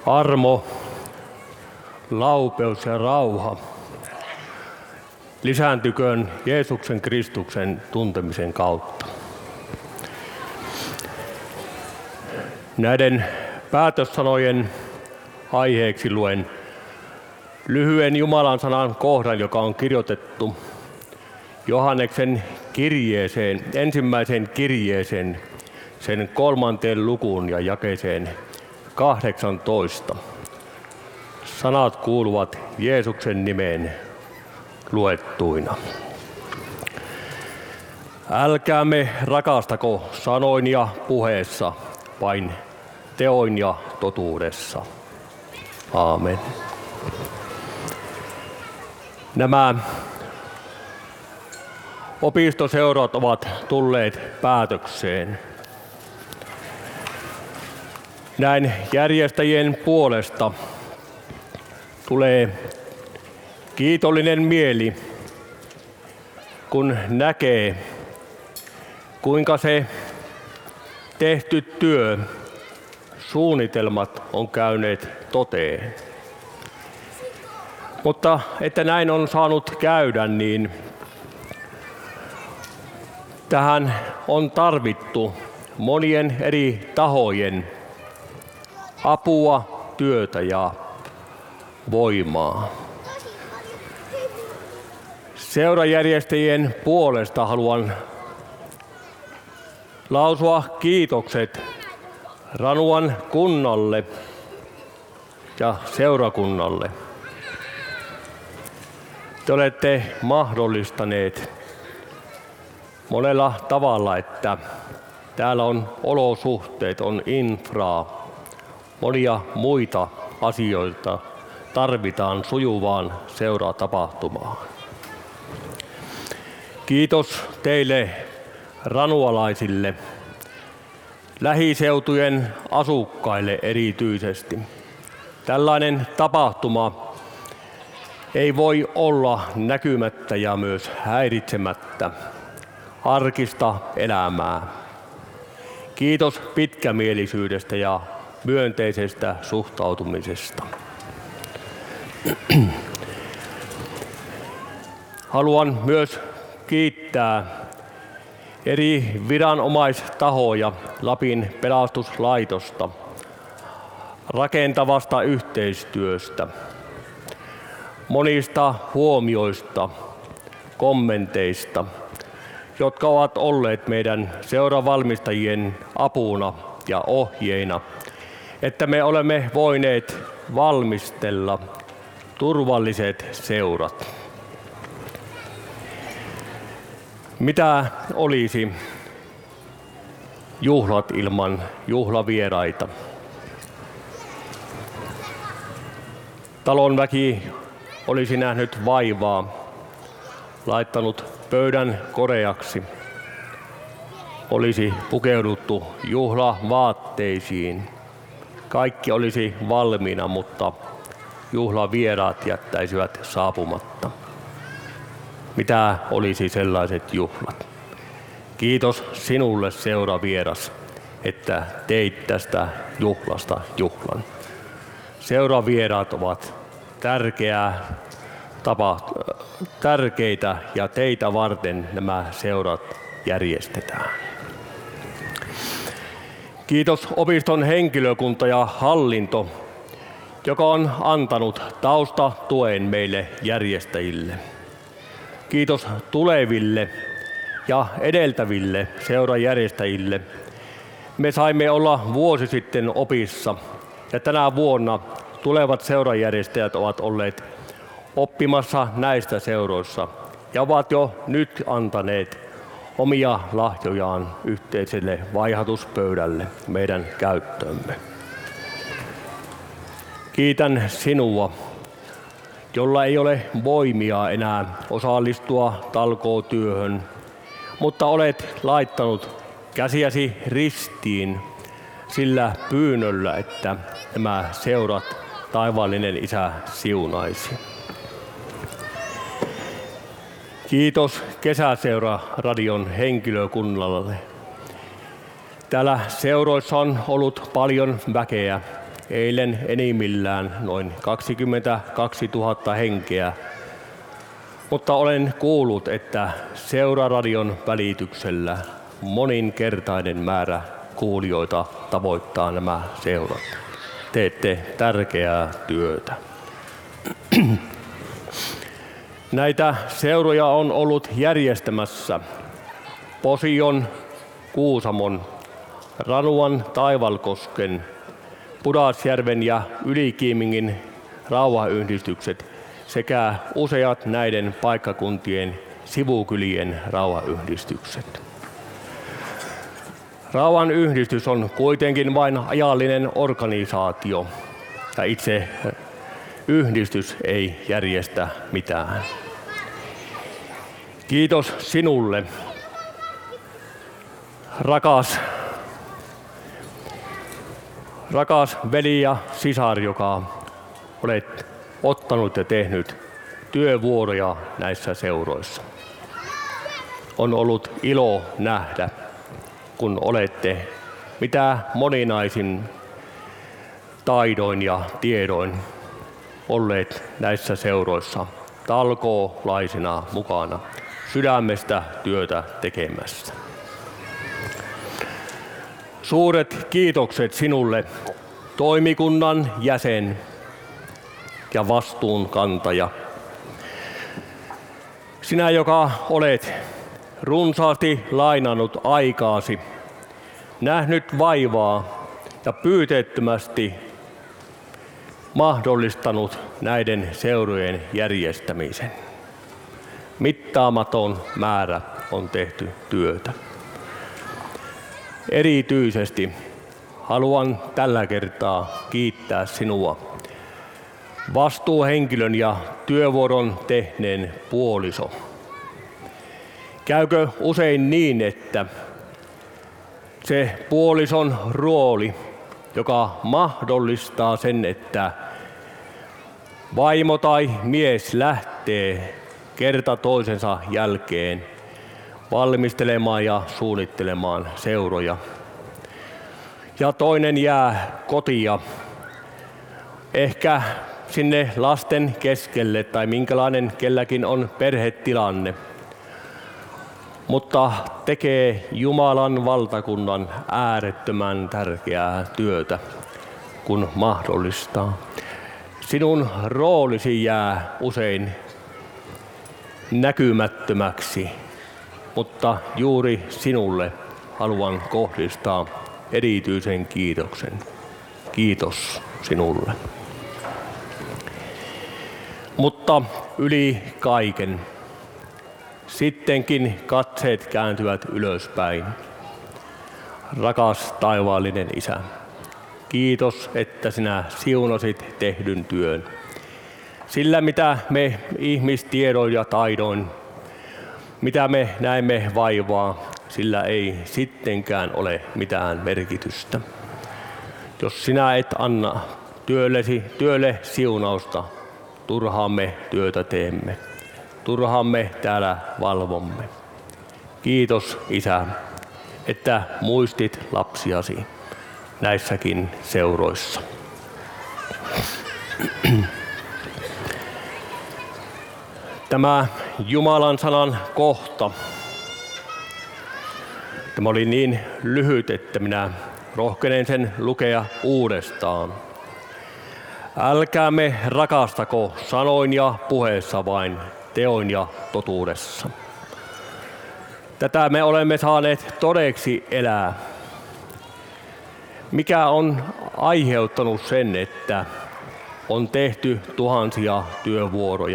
Armo, laupeus ja rauha lisääntyköön Jeesuksen Kristuksen tuntemisen kautta. Näiden päätössanojen aiheeksi luen lyhyen Jumalan sanan kohdan, joka on kirjoitettu Johanneksen kirjeeseen, ensimmäiseen kirjeeseen, sen 3. lukuun ja jakeeseen 18. Sanat kuuluvat Jeesuksen nimeen luettuina. Älkäämme rakastako sanoin ja puheessa, vain teoin ja totuudessa. Aamen. Nämä opistoseurat ovat tulleet päätökseen. Näin järjestäjien puolesta tulee kiitollinen mieli, kun näkee, kuinka se tehty työ, suunnitelmat on käyneet toteen. Mutta että näin on saanut käydä, niin tähän on tarvittu monien eri tahojen apua, työtä ja voimaa. Seurajärjestäjien puolesta haluan lausua kiitokset Ranuan kunnalle ja seurakunnalle. Te olette mahdollistaneet monella tavalla, että täällä on olosuhteet, on infraa, monia muita asioita tarvitaan sujuvaan seuratapahtumaan. Kiitos teille ranualaisille, lähiseutujen asukkaille erityisesti. Tällainen tapahtuma ei voi olla näkymättä ja myös häiritsemättä arkista elämää. Kiitos pitkämielisyydestä ja myönteisestä suhtautumisesta. Haluan myös kiittää eri viranomaistahoja Lapin pelastuslaitosta rakentavasta yhteistyöstä, monista huomioista, kommenteista, jotka ovat olleet meidän seuravalmistajien apuna ja ohjeina, että me olemme voineet valmistella turvalliset seurat. Mitä olisi juhlat ilman juhlavieraita? Talon väki olisi nähnyt vaivaa, laittanut pöydän koreaksi. Olisi pukeuduttu juhlavaatteisiin. Kaikki olisi valmiina, mutta juhlavieraat jättäisivät saapumatta. Mitä olisi sellaiset juhlat? Kiitos sinulle seuravieras, että teit tästä juhlasta juhlan. Seuravieraat ovat tärkeitä ja teitä varten nämä seurat järjestetään. Kiitos opiston henkilökunta ja hallinto, joka on antanut taustatuen meille järjestäjille. Kiitos tuleville ja edeltäville seurajärjestäjille. Me saimme olla vuosi sitten opissa ja tänä vuonna tulevat seurajärjestäjät ovat olleet oppimassa näistä seuroissa ja ovat jo nyt antaneet omia lahjojaan yhteiselle vaihatuspöydälle meidän käyttöömme. Kiitän sinua, jolla ei ole voimia enää osallistua talkootyöhön, mutta olet laittanut käsiäsi ristiin sillä pyynnöllä, että nämä seurat taivaallinen Isä siunaisi. Kiitos Kesäseura-radion henkilökunnalle. Täällä seuroissa on ollut paljon väkeä eilen enimmillään noin 22 000 henkeä, mutta olen kuullut, että Seuraradion välityksellä moninkertainen määrä kuulijoita tavoittaa nämä seurat. Teette tärkeää työtä. Näitä seuroja on ollut järjestämässä Posion, Kuusamon, Ranuan, Taivalkosken, Pudasjärven ja Ylikiimingin rauhayhdistykset sekä useat näiden paikkakuntien sivukylien rauhayhdistykset. Rauhanyhdistys on kuitenkin vain ajallinen organisaatio ja itse yhdistys ei järjestä mitään. Kiitos sinulle, rakas veli ja sisar, joka olet ottanut ja tehnyt työvuoroja näissä seuroissa. On ollut ilo nähdä, kun olette mitä moninaisin taidoin ja tiedoin olleet näissä seuroissa talkoolaisina mukana sydämestä työtä tekemässä. Suuret kiitokset sinulle, toimikunnan jäsen ja vastuunkantaja. Sinä, joka olet runsaasti lainannut aikaasi, nähnyt vaivaa ja pyyteettömästi mahdollistanut näiden seurojen järjestämisen. Mittaamaton määrä on tehty työtä. Erityisesti haluan tällä kertaa kiittää sinua, vastuuhenkilön ja työvuoron tehneen puoliso. Käykö usein niin, että se puolison rooli, joka mahdollistaa sen, että vaimo tai mies lähtee kerta toisensa jälkeen valmistelemaan ja suunnittelemaan seuroja, ja toinen jää kotia, ehkä sinne lasten keskelle tai minkälainen kelläkin on perhetilanne, mutta tekee Jumalan valtakunnan äärettömän tärkeää työtä, kun mahdollistaa. Sinun roolisi jää usein näkymättömäksi, mutta juuri sinulle haluan kohdistaa erityisen kiitoksen. Kiitos sinulle. Mutta yli kaiken, sittenkin katseet kääntyvät ylöspäin. Rakas taivaallinen Isä, kiitos, että sinä siunasit tehdyn työn. Sillä mitä me ihmistiedoin ja taidoin, mitä me näemme vaivaa, sillä ei sittenkään ole mitään merkitystä. Jos sinä et anna työlle siunausta, turhaan me työtä teemme. Turhaan me täällä valvomme. Kiitos, Isä, että muistit lapsiasi näissäkin seuroissa. Tämä Jumalan sanan kohta. Tämä oli niin lyhyt, että minä rohkenen sen lukea uudestaan. Älkäämme rakastako sanoin ja puheessa vain, teoin ja totuudessa. Tätä me olemme saaneet todeksi elää. Mikä on aiheuttanut sen, että on tehty tuhansia työvuoroja?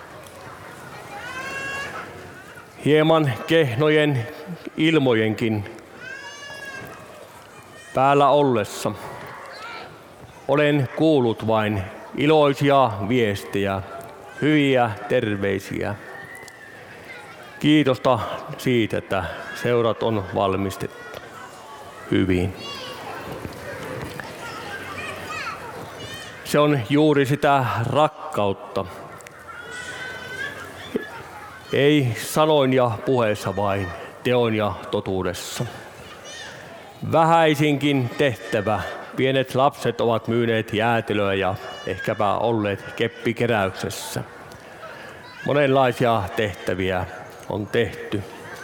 Hieman kehnojen ilmojenkin päällä ollessa olen kuullut vain iloisia viestejä, hyviä terveisiä. Kiitosta siitä, että seurat on valmistettu hyvin. Se on juuri sitä rakkautta. Ei sanoin ja puheessa vain, teoin ja totuudessa. Vähäisinkin tehtävä pienet lapset ovat myyneet jäätelöä ja ehkäpä olleet keppikeräyksessä. Monenlaisia tehtäviä on tehty.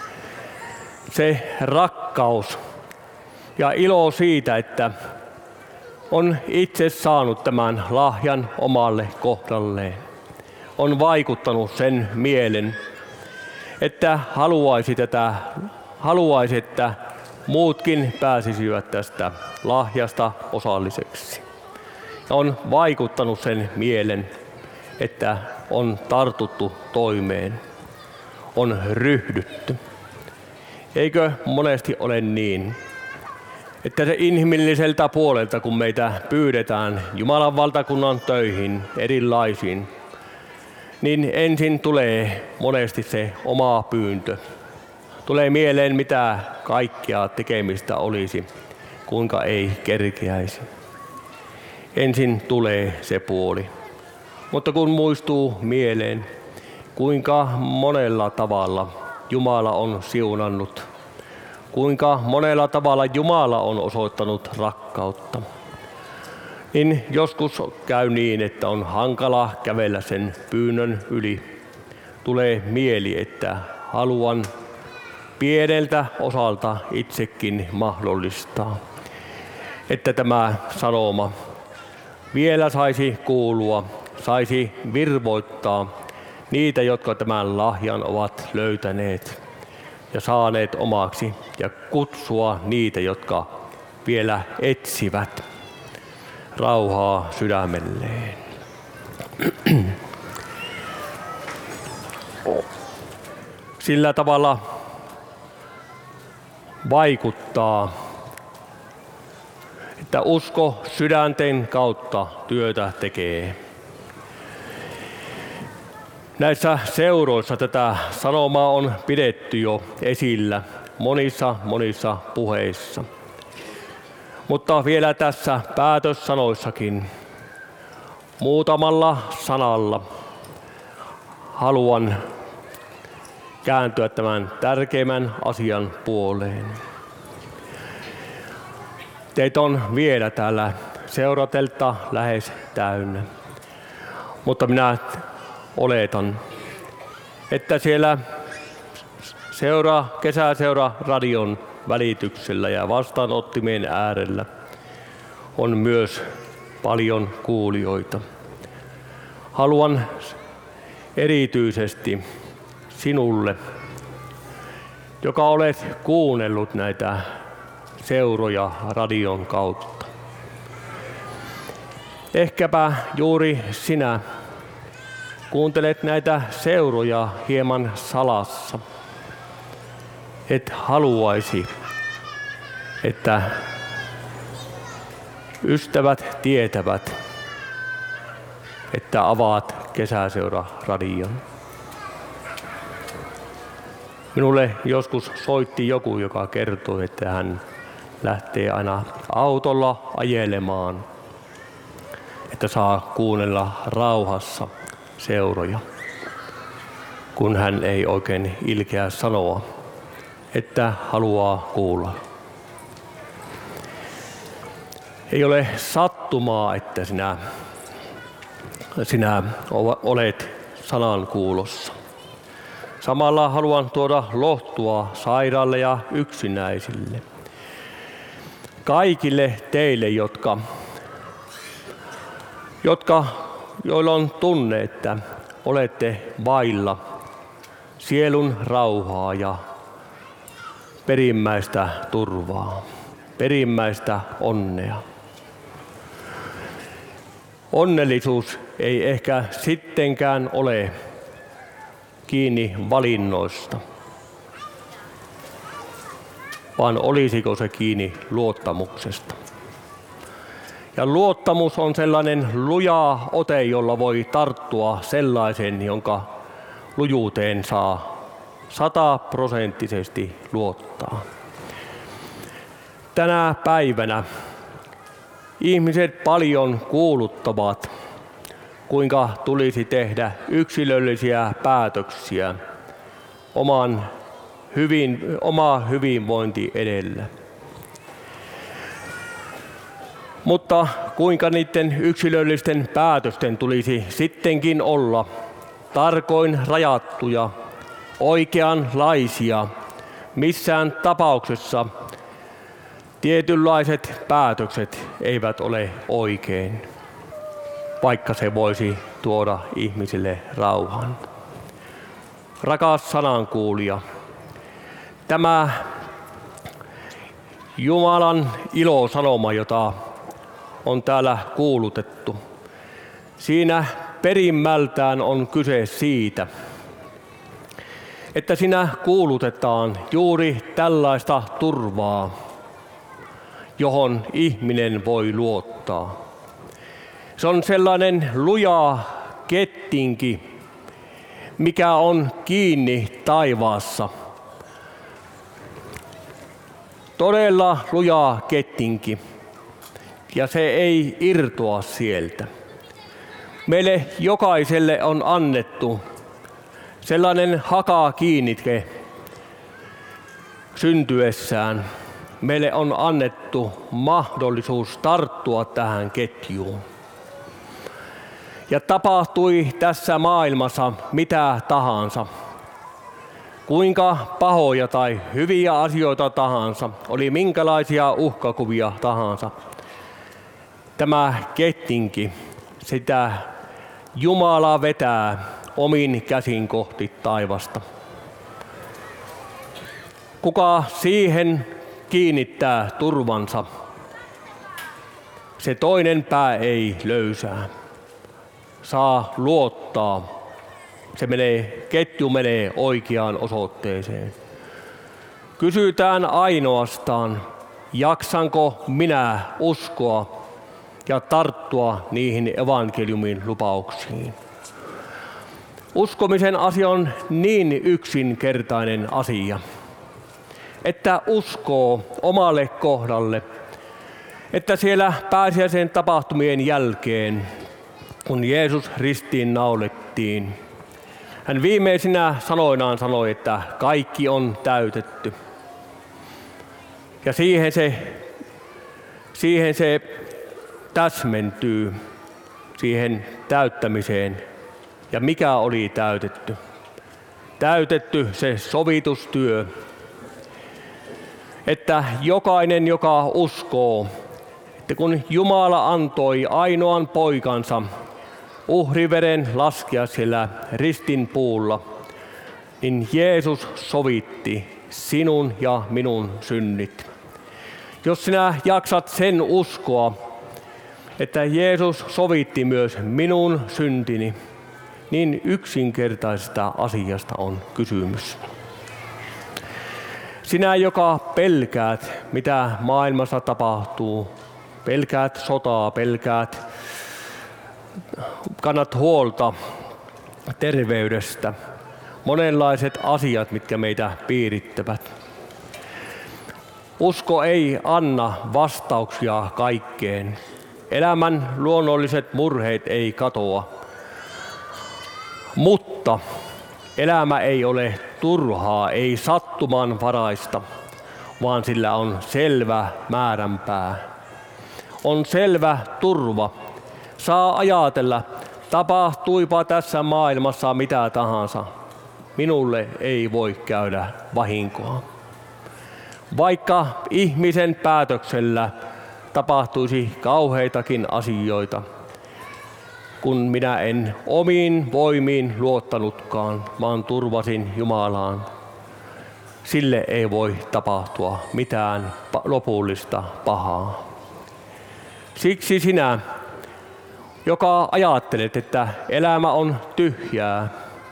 Se rakkaus ja ilo siitä, että on itse saanut tämän lahjan omalle kohdalleen, on vaikuttanut sen mielen, että haluaisi, että muutkin pääsisivät tästä lahjasta osalliseksi. Ja on vaikuttanut sen mielen, että on tartuttu toimeen, on ryhdytty. Eikö monesti ole niin, että se inhimilliseltä puolelta, kun meitä pyydetään Jumalan valtakunnan töihin erilaisiin, niin ensin tulee monesti se oma pyyntö. Tulee mieleen, mitä kaikkea tekemistä olisi, kuinka ei kerkeäisi. Ensin tulee se puoli. Mutta kun muistuu mieleen, kuinka monella tavalla Jumala on siunannut, kuinka monella tavalla Jumala on osoittanut rakkautta, niin joskus käy niin, että on hankala kävellä sen pyynnön yli. Tulee mieli, että haluan pieneltä osalta itsekin mahdollistaa, että tämä sanoma vielä saisi kuulua, saisi virvoittaa niitä, jotka tämän lahjan ovat löytäneet ja saaneet omaksi, ja kutsua niitä, jotka vielä etsivät rauhaa sydämelleen. Sillä tavalla vaikuttaa, että usko sydänten kautta työtä tekee. Näissä seuroissa tätä sanomaa on pidetty jo esillä monissa puheissa. Mutta vielä tässä päätössanoissakin muutamalla sanalla haluan kääntyä tämän tärkeimmän asian puoleen. Teitä on vielä täällä seuratelta lähes täynnä, mutta oletan, että siellä kesäseura radion välityksellä ja vastaanottimien äärellä on myös paljon kuulijoita. Haluan erityisesti sinulle, joka olet kuunnellut näitä seuroja radion kautta. Ehkäpä juuri sinä kuuntelet näitä seuroja hieman salassa. Et haluaisi, että ystävät tietävät, että avaat kesäseura radion. Minulle joskus soitti joku, joka kertoi, että hän lähtee aina autolla ajelemaan, että saa kuunnella rauhassa seuroja, kun hän ei oikein ilkeä sanoa, että haluaa kuulla. Ei ole sattumaa, että sinä olet sanan kuulossa. Samalla haluan tuoda lohtua sairaalle ja yksinäisille. Kaikille teille, joilla on tunne, että olette vailla sielun rauhaa ja perimmäistä turvaa, perimmäistä onnea. Onnellisuus ei ehkä sittenkään ole kiinni valinnoista, vaan olisiko se kiinni luottamuksesta. Ja luottamus on sellainen luja ote, jolla voi tarttua sellaisen, jonka lujuuteen saa 100% luottaa. Tänä päivänä ihmiset paljon kuuluttavat, kuinka tulisi tehdä yksilöllisiä päätöksiä oma hyvinvointi edellä. Mutta kuinka niiden yksilöllisten päätösten tulisi sittenkin olla tarkoin rajattuja, oikeanlaisia, missään tapauksessa tietynlaiset päätökset eivät ole oikein, vaikka se voisi tuoda ihmisille rauhan. Rakas sanankuulija, tämä Jumalan ilosanoma, jota on täällä kuulutettu, siinä perimmältään on kyse siitä, että siinä kuulutetaan juuri tällaista turvaa, johon ihminen voi luottaa. Se on sellainen luja kettinki, mikä on kiinni taivaassa. Todella luja kettinki, ja se ei irtoa sieltä. Meille jokaiselle on annettu sellainen hakakiinnike syntyessään. Meille on annettu mahdollisuus tarttua tähän ketjuun. Ja tapahtui tässä maailmassa mitä tahansa, kuinka pahoja tai hyviä asioita tahansa, oli minkälaisia uhkakuvia tahansa. Tämä kettinki, sitä Jumala vetää omin käsin kohti taivasta. Kuka siihen kiinnittää turvansa, se toinen pää ei löysää. Saa luottaa. Ketju menee oikeaan osoitteeseen. Kysytään ainoastaan, jaksanko minä uskoa ja tarttua niihin evankeliumin lupauksiin. Uskomisen asia on niin yksinkertainen asia, että uskoo omalle kohdalle, että siellä pääsiäisen tapahtumien jälkeen, kun Jeesus ristiin naulettiin, hän viimeisinä sanoinaan sanoi, että kaikki on täytetty. Ja siihen se täsmentyy, siihen täyttämiseen. Ja mikä oli täytetty? Täytetty se sovitustyö, että jokainen, joka uskoo, että kun Jumala antoi ainoan poikansa uhriveren laskea siellä ristin puulla, niin Jeesus sovitti sinun ja minun synnit. Jos sinä jaksat sen uskoa, että Jeesus sovitti myös minun syntini, niin yksinkertaisesta asiasta on kysymys. Sinä, joka pelkäät, mitä maailmassa tapahtuu, pelkäät sotaa, kannat huolta terveydestä, monenlaiset asiat, mitkä meitä piirittävät. Usko ei anna vastauksia kaikkeen. Elämän luonnolliset murheet ei katoa. Mutta elämä ei ole turhaa, ei sattumanvaraista, vaan sillä on selvä määränpää. On selvä turva. Saa ajatella, tapahtuipa tässä maailmassa mitä tahansa. Minulle ei voi käydä vahinkoa. Vaikka ihmisen päätöksellä tapahtuisi kauheitakin asioita, kun minä en omiin voimiin luottanutkaan, vaan turvasin Jumalaan. Sille ei voi tapahtua mitään lopullista pahaa. Siksi sinä, joka ajattelet, että elämä on tyhjää,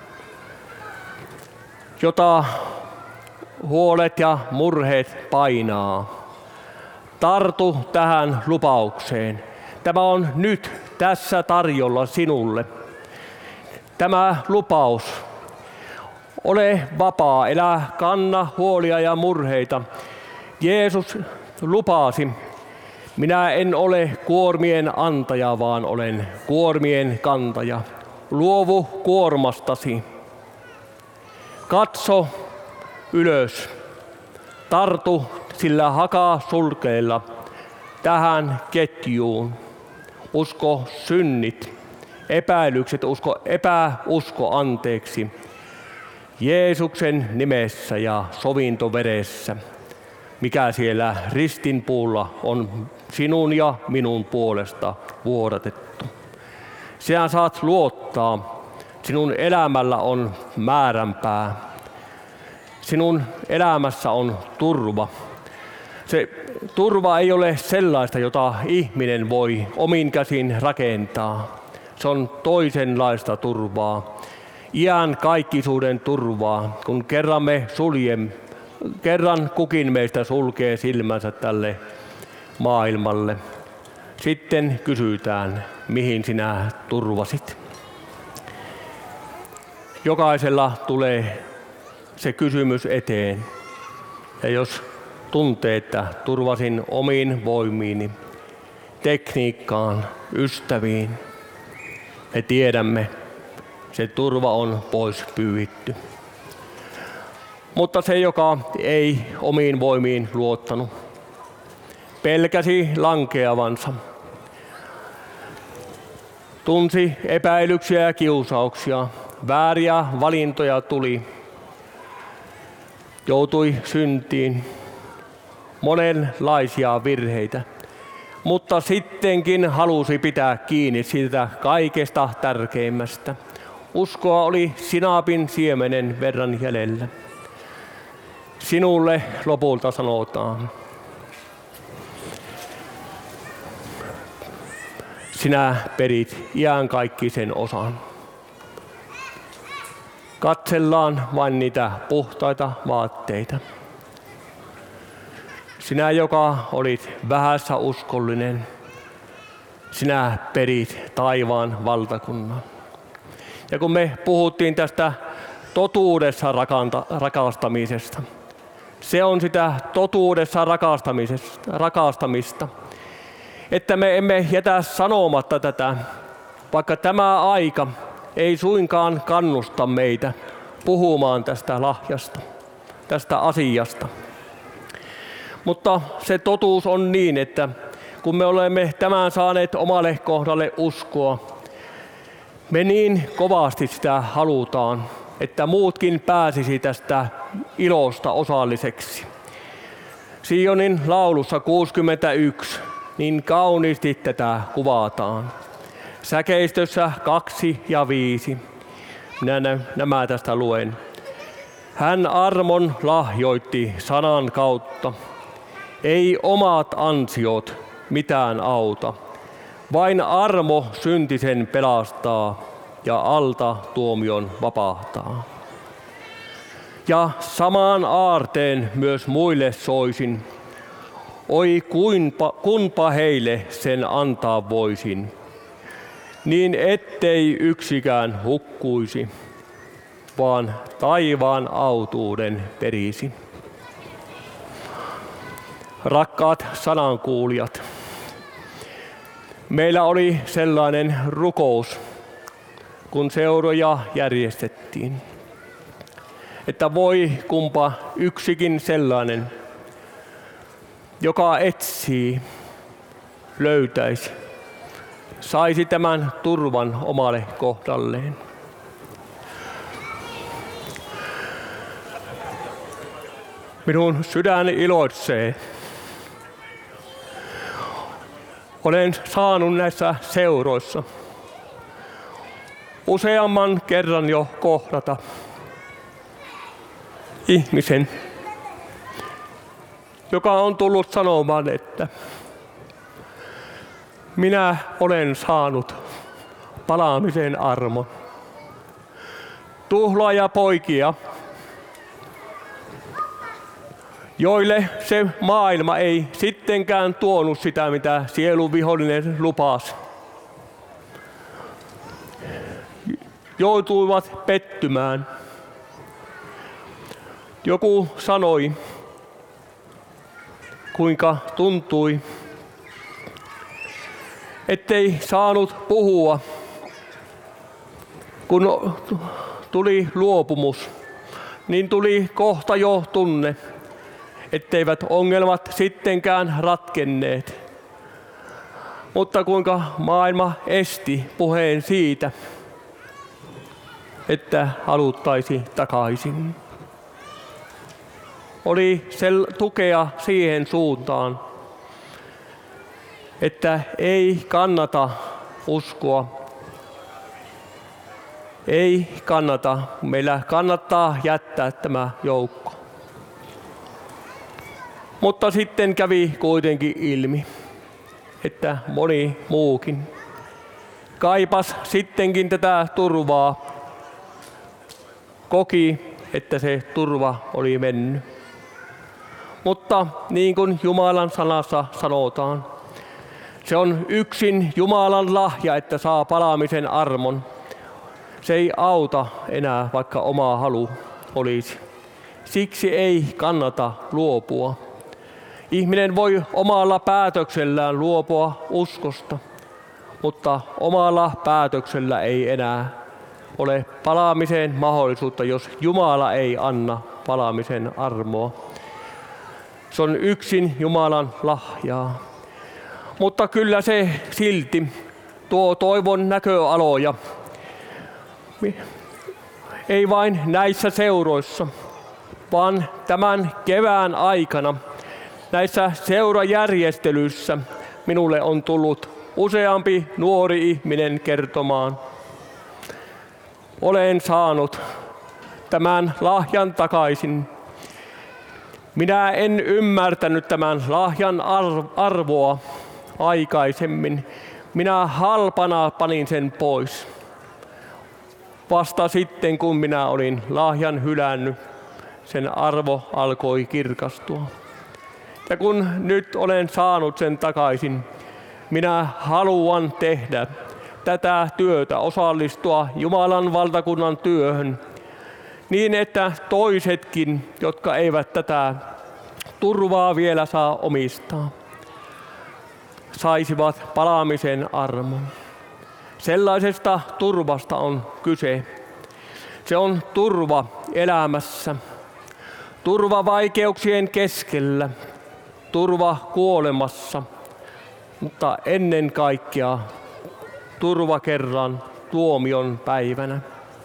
jota huolet ja murheet painaa, tartu tähän lupaukseen. Tämä on nyt tässä tarjolla sinulle. Tämä lupaus. Ole vapaa, älä kanna huolia ja murheita. Jeesus lupasi, minä en ole kuormien antaja, vaan olen kuormien kantaja. Luovu kuormastasi. Katso ylös. Tartu sillä hakasulkeella tähän ketjuun. Usko synnit, epäilykset, epäusko anteeksi. Jeesuksen nimessä ja sovintoveressä, mikä siellä ristinpuulla on sinun ja minun puolesta vuodatettu. Sinä saat luottaa, sinun elämällä on määränpää. Sinun elämässä on turva. Se turva ei ole sellaista, jota ihminen voi omin käsin rakentaa. Se on toisenlaista turvaa. Iän kaikkisuuden turvaa, kun kerran kukin meistä sulkee silmänsä tälle maailmalle. Sitten kysytään, mihin sinä turvasit. Jokaisella tulee se kysymys eteen. Ja jos tuntee, että turvasin omiin voimiini, tekniikkaan, ystäviin, me tiedämme, se turva on pois pyyhitty. Mutta se, joka ei omiin voimiin luottanut, pelkäsi lankeavansa, tunsi epäilyksiä ja kiusauksia, vääriä valintoja tuli, joutui syntiin, monenlaisia virheitä, mutta sittenkin halusi pitää kiinni siitä kaikesta tärkeimmästä. Uskoa oli sinapin siemenen verran jäljellä. Sinulle lopulta sanotaan, sinä perit iankaikkisen osan. Katsellaan vain niitä puhtaita vaatteita. Sinä, joka olit vähässä uskollinen, sinä perit taivaan valtakunnan. Ja kun me puhuttiin tästä totuudessa rakastamisesta, se on sitä totuudessa rakastamista, että me emme jätä sanomatta tätä, vaikka tämä aika ei suinkaan kannusta meitä puhumaan tästä lahjasta, tästä asiasta. Mutta se totuus on niin, että kun me olemme tämän saaneet omalle kohdalle uskoa, me niin kovasti sitä halutaan, että muutkin pääsisi tästä ilosta osalliseksi. Sionin laulussa 61 niin kauniisti tätä kuvataan. Säkeistössä 2 ja 5. Minä nämä tästä luen. Hän armon lahjoitti sanan kautta. Ei omat ansiot mitään auta. Vain armo syntisen pelastaa ja alta tuomion vapahtaa. Ja samaan aarteen myös muille soisin. Oi kunpa heille sen antaa voisin, niin ettei yksikään hukkuisi, vaan taivaan autuuden perisi. Rakkaat sanankuulijat, meillä oli sellainen rukous, kun seuroja järjestettiin, että voi kumpa yksikin sellainen, joka etsii, löytäisi, saisi tämän turvan omalle kohdalleen. Minun sydäni iloitsee. Olen saanut näissä seuroissa useamman kerran jo kohdata ihmisen, joka on tullut sanomaan, että minä olen saanut palaamisen armon. Tuhlaajapoikia, joille se maailma ei sittenkään tuonut sitä, mitä sielun vihollinen lupasi. Joutuivat pettymään. Joku sanoi, kuinka tuntui, ettei saanut puhua, kun tuli luopumus, niin tuli kohta jo tunne, etteivät ongelmat sittenkään ratkenneet. Mutta kuinka maailma esti puheen siitä, että haluttaisiin takaisin. Oli tukea siihen suuntaan, että ei kannata uskoa. Ei kannata. Meillä kannattaa jättää tämä joukko. Mutta sitten kävi kuitenkin ilmi, että moni muukin kaipas sittenkin tätä turvaa. Koki, että se turva oli mennyt. Mutta niin kuin Jumalan sanassa sanotaan, se on yksin Jumalan lahja, että saa palaamisen armon. Se ei auta enää, vaikka oma halu olisi. Siksi ei kannata luopua. Ihminen voi omalla päätöksellään luopua uskosta, mutta omalla päätöksellä ei enää ole palaamiseen mahdollisuutta, jos Jumala ei anna palaamisen armoa. Se on yksin Jumalan lahjaa. Mutta kyllä se silti tuo toivon näköaloja. Ei vain näissä seuroissa, vaan tämän kevään aikana näissä seurajärjestelyissä minulle on tullut useampi nuori ihminen kertomaan. Olen saanut tämän lahjan takaisin. Minä en ymmärtänyt tämän lahjan arvoa aikaisemmin. Minä halpana panin sen pois. Vasta sitten, kun minä olin lahjan hylännyt, sen arvo alkoi kirkastua. Ja kun nyt olen saanut sen takaisin, minä haluan tehdä tätä työtä, osallistua Jumalan valtakunnan työhön, niin että toisetkin, jotka eivät tätä turvaa vielä saa omistaa, saisivat palaamisen armon. Sellaisesta turvasta on kyse. Se on turva elämässä, turva vaikeuksien keskellä, turva kuolemassa, mutta ennen kaikkea turva kerran tuomion päivänä.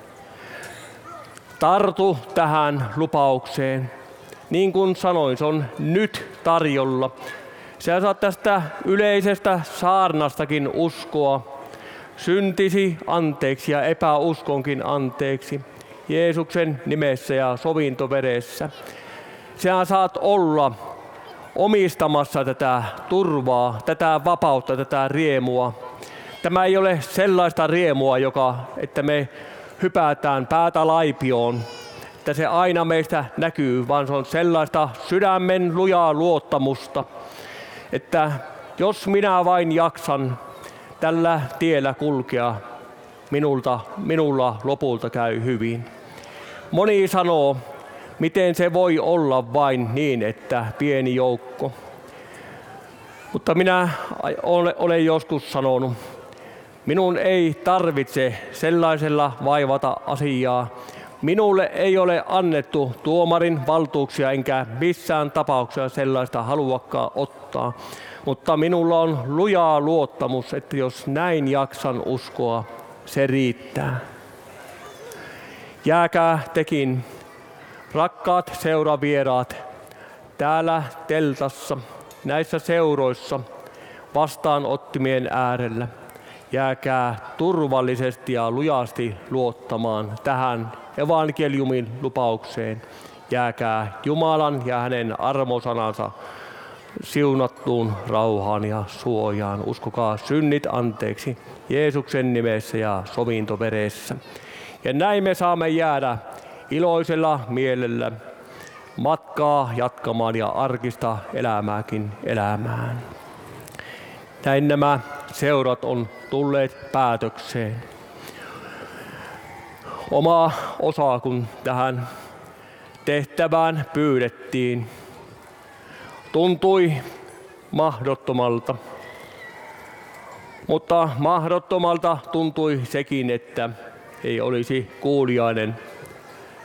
Tartu tähän lupaukseen. Niin kuin sanoin, se on nyt tarjolla. Sä saat tästä yleisestä saarnastakin uskoa. Syntisi anteeksi ja epäuskonkin anteeksi. Jeesuksen nimessä ja sovintoveressä. Sä saat olla omistamassa tätä turvaa, tätä vapautta, tätä riemua. Tämä ei ole sellaista riemua, että me hypätään päätä laipioon, että se aina meistä näkyy, vaan se on sellaista sydämen lujaa luottamusta, että jos minä vain jaksan tällä tiellä kulkea, minulla lopulta käy hyvin. Moni sanoo, miten se voi olla vain niin, että pieni joukko. Mutta minä olen joskus sanonut, minun ei tarvitse sellaisella vaivata asiaa. Minulle ei ole annettu tuomarin valtuuksia enkä missään tapauksessa sellaista haluakaan ottaa. Mutta minulla on lujaa luottamus, että jos näin jaksan uskoa, se riittää. Jääkää tekin, rakkaat seuravieraat, täällä teltassa, näissä seuroissa, vastaanottimien äärellä. Jääkää turvallisesti ja lujasti luottamaan tähän evankeliumin lupaukseen. Jääkää Jumalan ja hänen armosanansa siunattuun rauhaan ja suojaan. Uskokaa synnit anteeksi Jeesuksen nimessä ja sovintoveressä. Ja näin me saamme jäädä iloisella mielellä matkaa jatkamaan ja arkista elämääkin elämään. Näin nämä seurat on tulleet päätökseen. Oma osa, kun tähän tehtävään pyydettiin, tuntui mahdottomalta. Mutta mahdottomalta tuntui sekin, että ei olisi kuuliainen,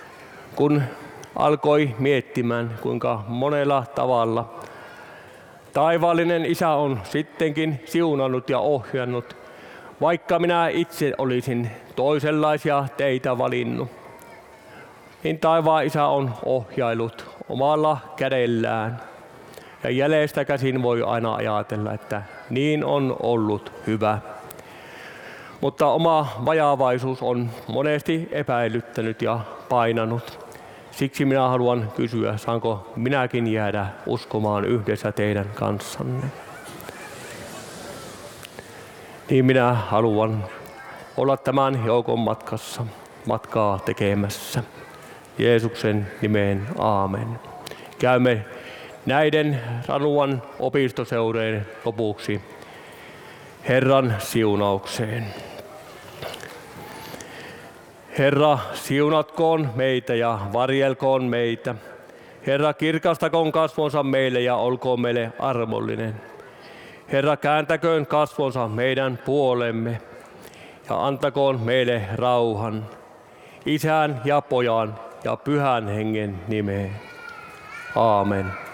kun alkoi miettimään, kuinka monella tavalla Taivaallinen Isä on sittenkin siunannut ja ohjannut, vaikka minä itse olisin toisenlaisia teitä valinnut. Niin taivaan Isä on ohjailut omalla kädellään. Ja jäljestä käsin voi aina ajatella, että niin on ollut hyvä. Mutta oma vajaavaisuus on monesti epäilyttänyt ja painanut. Siksi minä haluan kysyä, saanko minäkin jäädä uskomaan yhdessä teidän kanssanne. Niin minä haluan olla tämän joukon matkaa tekemässä. Jeesuksen nimeen aamen. Käymme näiden Ranuan opistoseurojen lopuksi Herran siunaukseen. Herra, siunatkoon meitä ja varjelkoon meitä. Herra, kirkastakoon kasvonsa meille ja olkoon meille armollinen. Herra, kääntäköön kasvonsa meidän puolemme ja antakoon meille rauhan. Isän ja Pojan ja Pyhän Hengen nimeen. Aamen.